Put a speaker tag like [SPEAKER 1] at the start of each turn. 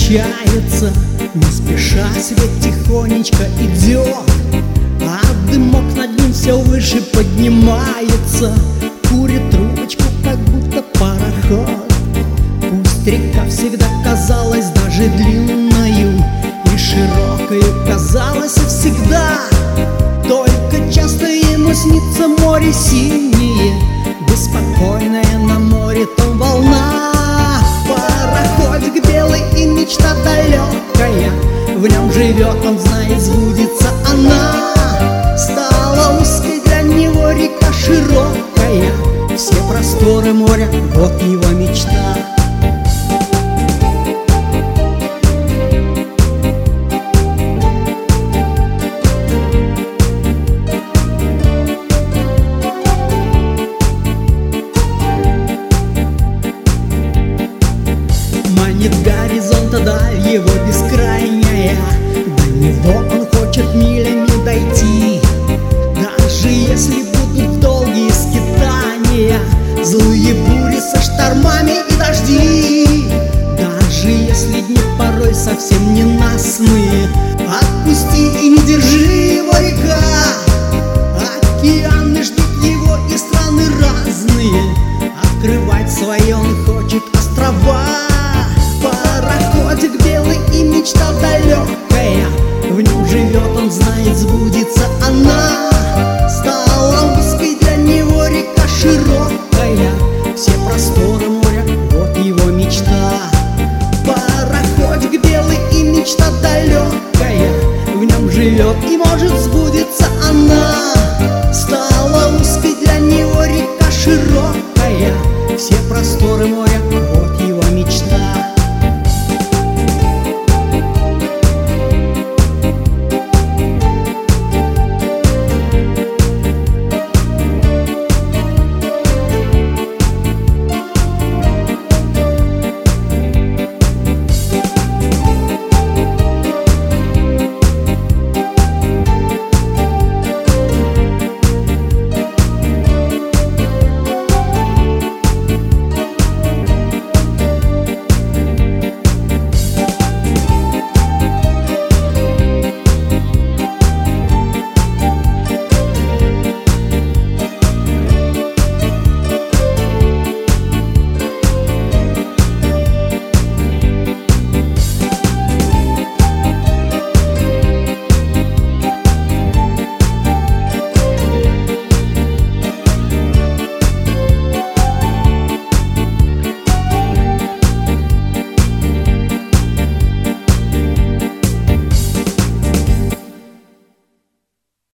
[SPEAKER 1] качается, не спеша себе тихонечко идет, а дымок над ним все выше поднимается, курит трубочку, как будто пароход. Пусть река всегда казалась даже длинною и широкою казалась всегда, только часто ему снится море синее, беспокойная на море там волна. Пароходик белый и мечта далекая, в нем живет он, знает, сбудется она. Стала узкой для него река широкая, все просторы моря, вот его мечта. Манит горизонта даль его бескрайняя, до него он хочет милями дойти. Даже если будут долгие скитания, злые бури со штормами и дожди, даже если дни порой совсем ненастные, отпусти и не держи его, река. Океаны ждут его и страны разные, открывать свое